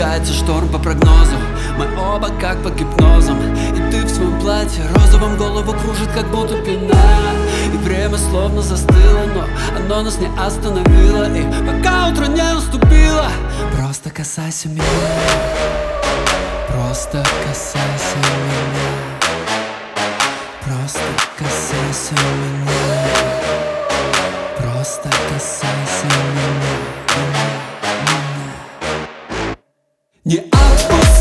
Надвигается шторм по прогнозу, мы оба как под гипнозом. И ты в своем платье розовом голову кружит, как будто пина. И время словно застыло, но оно нас не остановило. И пока утро не наступило, просто касайся меня, просто касайся меня, просто касайся меня, просто касайся меня. Не отпусти.